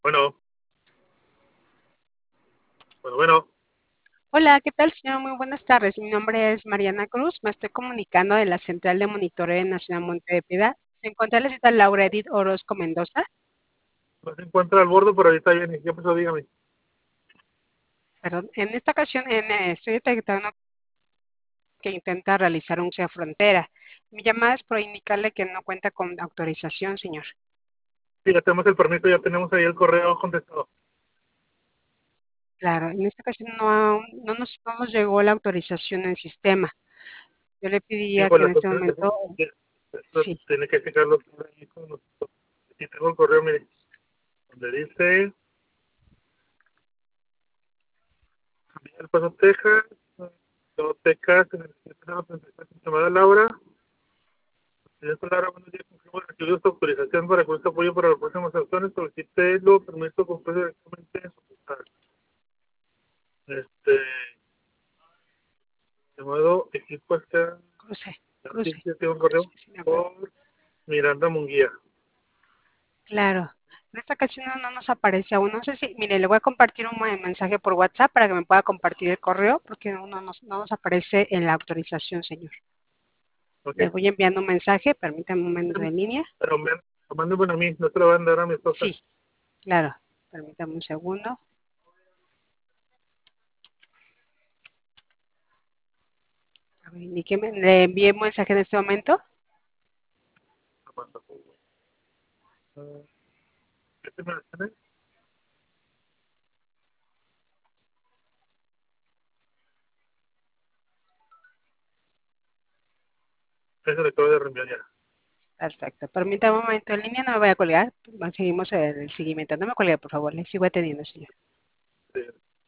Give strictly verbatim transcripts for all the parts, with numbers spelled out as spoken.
Bueno, bueno, bueno. Hola, ¿qué tal, señor? Muy buenas tardes. Mi nombre es Mariana Cruz. Me estoy comunicando de la Central de Monitoreo Nacional Monte de Piedad. ¿Se encuentra la cita Laura Edith Orozco Mendoza? No se encuentra al borde, pero ahorita viene. ¿Qué pasó? Dígame. Perdón. En esta ocasión en, eh, estoy detectando que intenta realizar un cruce de frontera. Mi llamada es por indicarle que no cuenta con autorización, señor. Sí, ya tenemos el permiso, ya tenemos ahí el correo contestado. Claro, en esta ocasión no, no nos, no nos llegó la autorización en sistema. Yo le Sí, pediría pues que en la este cosa es momento, que esto sí, tiene que checarlo ahí con nosotros. Aquí tengo el correo, mire, donde dice El Paso, Texas, todo Texas, en el llamada Laura. Señor Laura, buenos días, confirmo recibido su autorización para que usted apoyo para las próximas acciones. Solicite lo permiso con precio directamente en su portal. Este, de modo, equipo está, cruce, sí, cruce, sí, tengo un correo cruce, sí me acuerdo. por Miranda Munguía. Claro. En esta ocasión no no nos aparece aún. No sé si, mire, le voy a compartir un me- mensaje por WhatsApp para que me pueda compartir el correo, porque no no nos, no nos aparece en la autorización, señor. Ok. Le voy enviando un mensaje, permítame un momento en línea. Pero me, mándemelo a mí, no te lo van a dar a mi esposa. Sí, claro. Permítame un segundo. A ver, indíqueme, le envié un mensaje en este momento. ¿Este me lo tiene? Eso le acabo de reenviar ya. Perfecto. Permítame un momento en línea, no me voy a colgar. Seguimos el, el seguimiento. No me colgue, por favor. Le sigo atendiendo, señor. Sí.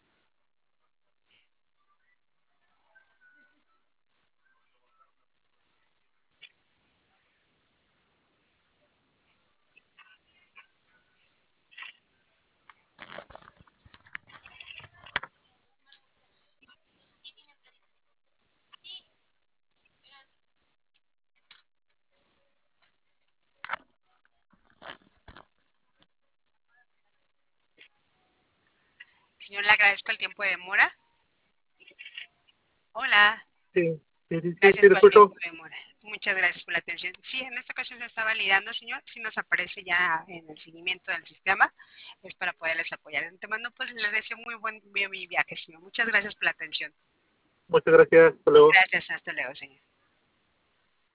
Señor, le agradezco el tiempo de demora. Hola. Sí, sí, sí, sí, sí, Gracias lo por el tiempo escucho. de demora. Muchas gracias por la atención. Sí, en esta ocasión se está validando, señor. Si nos aparece ya en el seguimiento del sistema, es para poderles apoyar. Te mando, pues les deseo muy buen mi viaje, señor. Muchas gracias por la atención. Muchas gracias. Hasta luego. Gracias, hasta luego, señor.